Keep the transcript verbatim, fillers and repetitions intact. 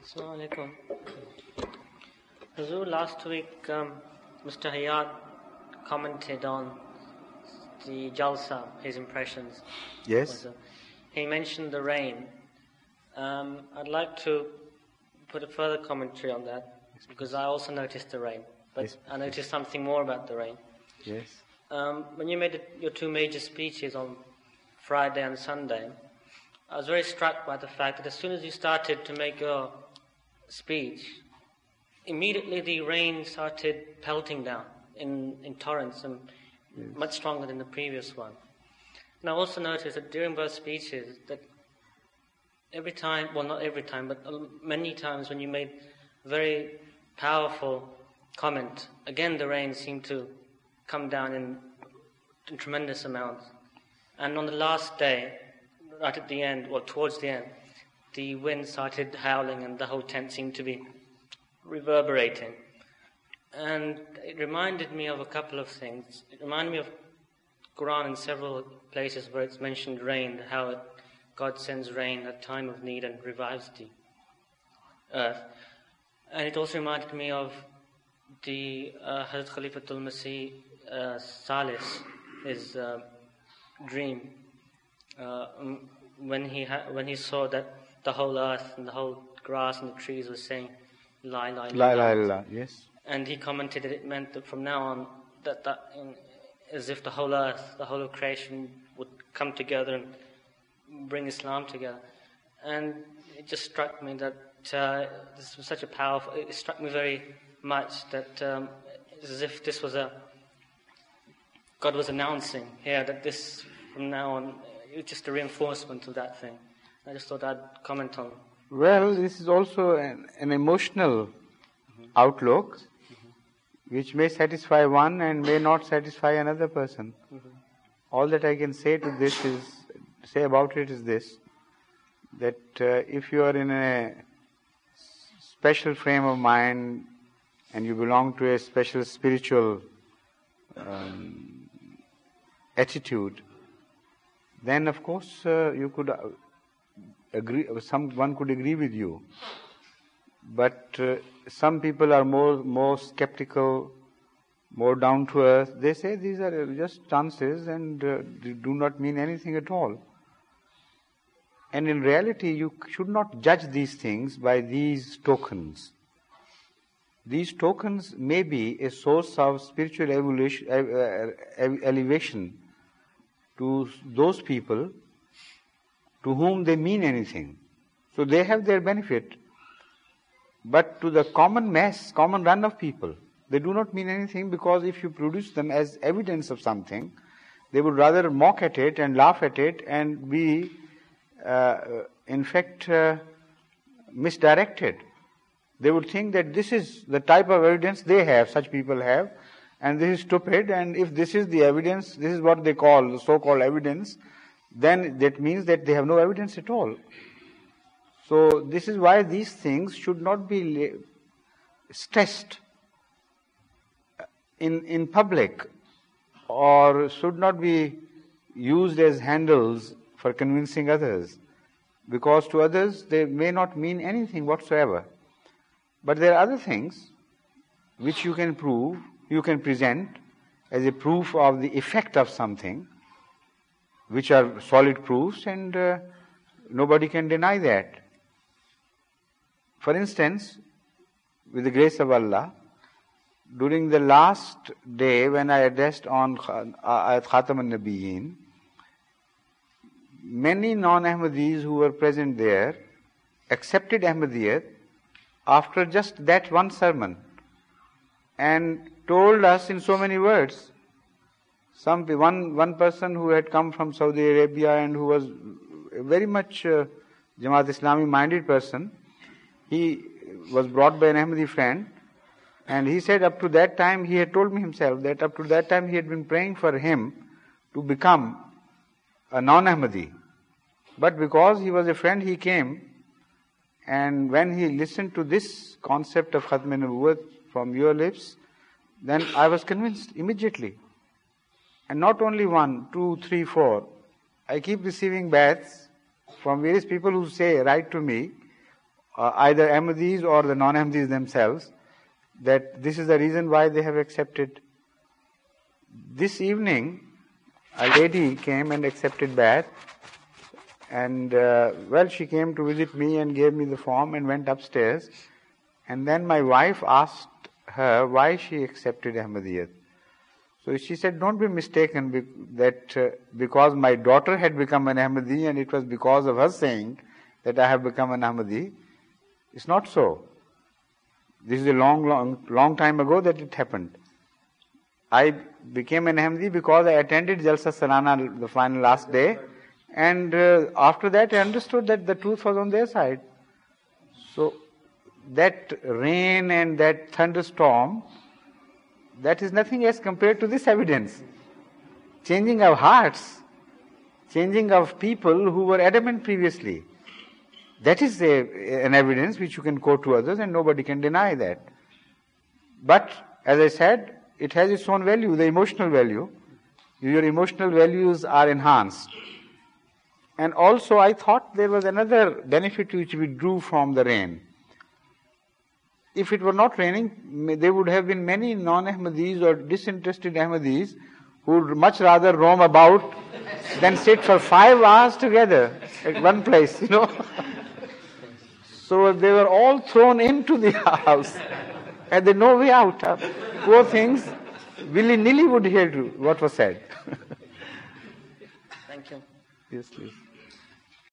Assalamu alaikum. Hazur, last week um, Mister Hayat commented on the Jalsa, his impressions. Yes. He mentioned the rain. Um, I'd like to put a further commentary on that because I also noticed the rain, but Yes. I noticed something more about the rain. Yes. Um, when you made your two major speeches on Friday and Sunday, I was very struck by the fact that as soon as you started to make your speech, immediately the rain started pelting down in, in torrents and Yes. much stronger than the previous one. And I also noticed that during both speeches that every time, well not every time, but many times when you made a very powerful comment, again the rain seemed to come down in, in tremendous amounts. And on the last day, right at the end, or towards the end, the wind started howling and the whole tent seemed to be reverberating. And it reminded me of a couple of things. It reminded me of Quran in several places where it's mentioned rain, how it, God sends rain at time of need and revives the earth. And it also reminded me of the uh, Hazrat Khalifatul Masih uh, Salis, his uh, dream, uh, when he ha- when he saw that the whole earth and the whole grass and the trees were saying La ilaha La illallah. ilaha illallah. Yes. And he commented that it meant that from now on, that, that in, as if the whole earth, the whole of creation would come together and bring Islam together. And it just struck me that uh, this was such a powerful, it struck me very much that um, it's as if this was a, God was announcing here that this, from now on, it was just a reinforcement of that thing. I just thought I'd comment on. Well, this is also an, an emotional mm-hmm. outlook, mm-hmm. which may satisfy one and may not satisfy another person. Mm-hmm. All that I can say to this is, say about it is this, that uh, if you are in a special frame of mind and you belong to a special spiritual um, attitude, then of course uh, you could uh, agree, someone could agree with you. But uh, some people are more more skeptical, more down to earth. They say these are just chances and uh, they do not mean anything at all. And in reality, you should not judge these things by these tokens. These tokens may be a source of spiritual evolution, uh, elevation to those people to whom they mean anything. So they have their benefit. But to the common mass, common run of people, they do not mean anything, because if you produce them as evidence of something, they would rather mock at it and laugh at it and be, uh, in fact, uh, misdirected. They would think that this is the type of evidence they have, such people have, and this is stupid, and if this is the evidence, this is what they call the so-called evidence, then that means that they have no evidence at all. So this is why these things should not be stressed in, in public, or should not be used as handles for convincing others, because to others they may not mean anything whatsoever. But there are other things which you can prove, you can present as a proof of the effect of something, which are solid proofs, and uh, nobody can deny that. For instance, with the grace of Allah, during the last day when I addressed on Ayat Khatam al-Nabiyyin, many non-Ahmadis who were present there accepted Ahmadiyyat after just that one sermon and told us in so many words. Some one one person who had come from Saudi Arabia and who was a very much uh, Jamaat Islami minded person, he was brought by an Ahmadi friend, and he said up to that time, he had told me himself that up to that time he had been praying for him to become a non-Ahmadi. But because he was a friend, he came, and when he listened to this concept of Khatm Nubuwwat from your lips, then I was convinced immediately. And not only one, two, three, four. I keep receiving baths from various people who say, write to me, uh, either Ahmadis or the non-Ahmadis themselves, that this is the reason why they have accepted. This evening, a lady came and accepted Bai'at, and uh, well, she came to visit me and gave me the form and went upstairs, and then my wife asked her why she accepted Ahmadiyyat. So she said, don't be mistaken be- that uh, because my daughter had become an Ahmadi and it was because of her saying that I have become an Ahmadi. It's not so. This is a long, long, long time ago that it happened. I became an Ahmadi because I attended Jalsa Salana the final last day, and uh, after that I understood that the truth was on their side. So that rain and that thunderstorm, that is nothing as compared to this evidence. Changing of hearts, changing of people who were adamant previously. That is a, an evidence which you can quote to others and nobody can deny that. But, as I said, it has its own value, the emotional value. Your emotional values are enhanced. And also I thought there was another benefit which we drew from the rain. If it were not raining, there would have been many non-Ahmadis or disinterested Ahmadis who would much rather roam about than sit for five hours together at one place, you know. So they were all thrown into the house and there's no way out. Poor things, willy-nilly would hear what was said. Thank you. Yes, please.